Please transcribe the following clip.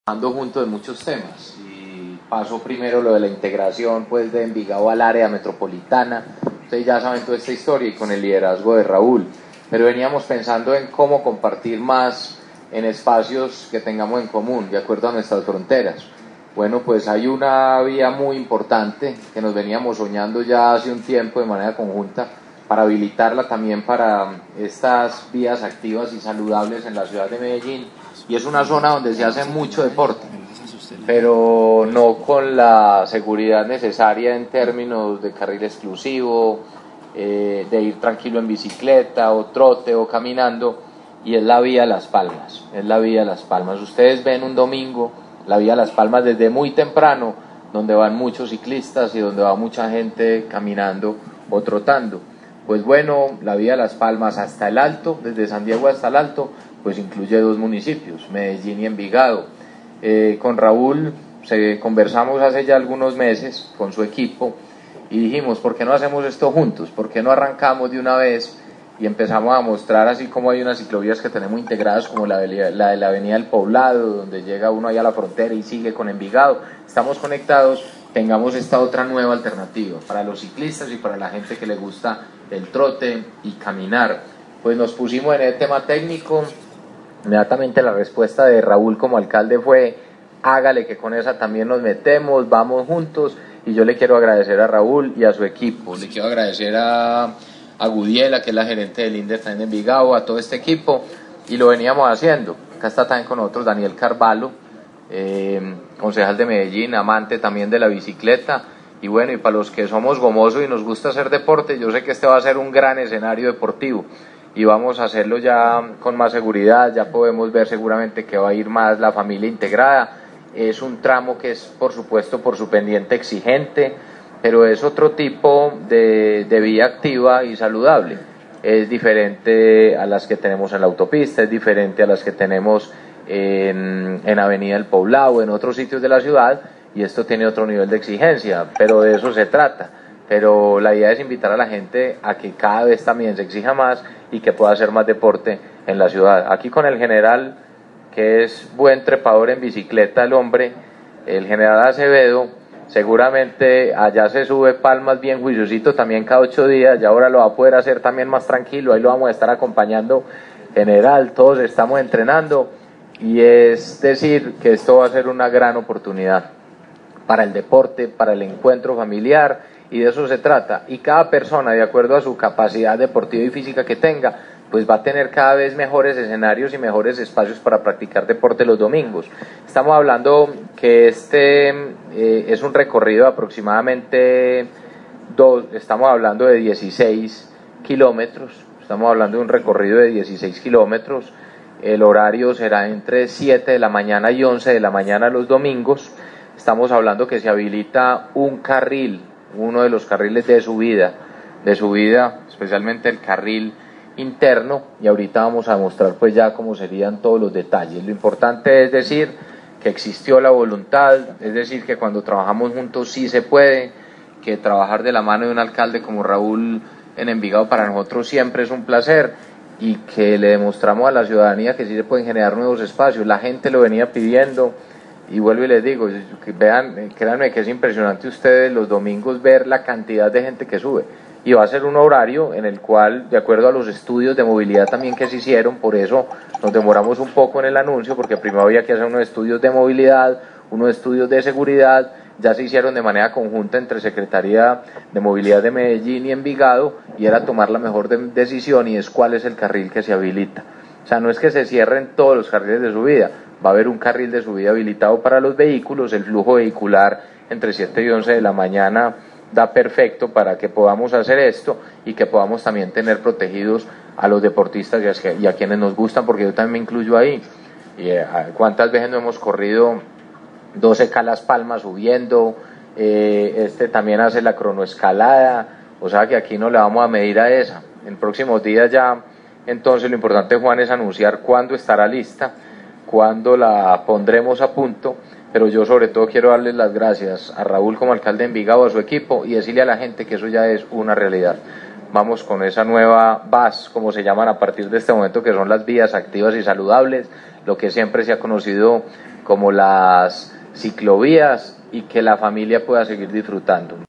trabajando juntos en muchos temas y paso primero lo de la integración pues de Envigado al área metropolitana. Ustedes ya saben toda esta historia y con el liderazgo de Raúl, pero veníamos pensando en cómo compartir más en espacios que tengamos en común de acuerdo a nuestras fronteras. Bueno, pues hay una vía muy importante que nos veníamos soñando ya hace un tiempo de manera conjunta para habilitarla también para estas vías activas y saludables en la ciudad de Medellín, y es una zona donde se hace mucho deporte, pero no con la seguridad necesaria en términos de carril exclusivo, de ir tranquilo en bicicleta o trote o caminando, y es la vía Las Palmas, es la vía Las Palmas. Ustedes ven un domingo la vía Las Palmas desde muy temprano, donde van muchos ciclistas y donde va mucha gente caminando o trotando. Pues bueno, la vía Las Palmas hasta el Alto, desde San Diego hasta el Alto, pues incluye dos municipios, Medellín y Envigado. Con Raúl conversamos hace ya algunos meses con su equipo y dijimos, ¿por qué no hacemos esto juntos? ¿Por qué no arrancamos de una vez y empezamos a mostrar, así como hay unas ciclovías que tenemos integradas como la de la Avenida del Poblado, donde llega uno allá a la frontera y sigue con Envigado, estamos conectados, tengamos esta otra nueva alternativa para los ciclistas y para la gente que le gusta el trote y caminar? Pues nos pusimos en el tema técnico. Inmediatamente la respuesta de Raúl como alcalde fue: hágale, que con esa también nos metemos, vamos juntos. Y yo le quiero agradecer a Raúl y a su equipo, le quiero agradecer a Gudiela, que es la gerente del INDER también de Envigado, a todo este equipo, y lo veníamos haciendo. Acá está también con nosotros Daniel Carvalho, concejal de Medellín, amante también de la bicicleta. Y bueno, y para los que somos gomosos y nos gusta hacer deporte, yo sé que este va a ser un gran escenario deportivo y vamos a hacerlo ya con más seguridad. Ya podemos ver seguramente que va a ir más la familia integrada. Es un tramo que es, por supuesto, por su pendiente exigente, pero es otro tipo de vía activa y saludable. Es diferente a las que tenemos en la autopista, es diferente a las que tenemos en Avenida del Poblado, en otros sitios de la ciudad, y esto tiene otro nivel de exigencia, pero de eso se trata. Pero la idea es invitar a la gente a que cada vez también se exija más y que pueda hacer más deporte en la ciudad. Aquí con el general, que es buen trepador en bicicleta, el hombre, el general Acevedo, seguramente allá se sube Palmas bien juiciosito también cada 8 días, y ahora lo va a poder hacer también más tranquilo. Ahí lo vamos a estar acompañando, general, todos estamos entrenando, y es decir que esto va a ser una gran oportunidad para el deporte, para el encuentro familiar, y de eso se trata. Y cada persona, de acuerdo a su capacidad deportiva y física que tenga, pues va a tener cada vez mejores escenarios y mejores espacios para practicar deporte los domingos. Estamos hablando que es un recorrido de aproximadamente estamos hablando de 16 kilómetros, estamos hablando de un recorrido de 16 kilómetros. El horario será entre 7 de la mañana y 11 de la mañana los domingos. Estamos hablando que se habilita un carril, uno de los carriles de subida, especialmente el carril interno, y ahorita vamos a mostrar pues ya cómo serían todos los detalles. Lo importante es decir que existió la voluntad, es decir que cuando trabajamos juntos sí se puede, que trabajar de la mano de un alcalde como Raúl en Envigado para nosotros siempre es un placer, y que le demostramos a la ciudadanía que sí se pueden generar nuevos espacios. La gente lo venía pidiendo, y vuelvo y les digo, vean, créanme que es impresionante ustedes los domingos ver la cantidad de gente que sube, y va a ser un horario en el cual, de acuerdo a los estudios de movilidad también que se hicieron, por eso nos demoramos un poco en el anuncio, porque primero había que hacer unos estudios de movilidad, unos estudios de seguridad. Ya se hicieron de manera conjunta entre Secretaría de Movilidad de Medellín y Envigado, y era tomar la mejor decisión, y es cuál es el carril que se habilita. O sea, no es que se cierren todos los carriles de subida, va a haber un carril de subida habilitado para los vehículos. El flujo vehicular entre 7 y 11 de la mañana da perfecto para que podamos hacer esto y que podamos también tener protegidos a los deportistas y a quienes nos gustan, porque yo también me incluyo ahí. Y cuántas veces no hemos corrido 12K Las Palmas subiendo, también hace la cronoescalada, o sea que aquí no le vamos a medir a esa. En próximos días ya, entonces lo importante, Juan, es anunciar cuándo estará lista, cuándo la pondremos a punto, pero yo sobre todo quiero darles las gracias a Raúl como alcalde de Envigado, a su equipo, y decirle a la gente que eso ya es una realidad. Vamos con esa nueva VAS, como se llaman a partir de este momento, que son las vías activas y saludables, lo que siempre se ha conocido como las ciclovías y que la familia pueda seguir disfrutando.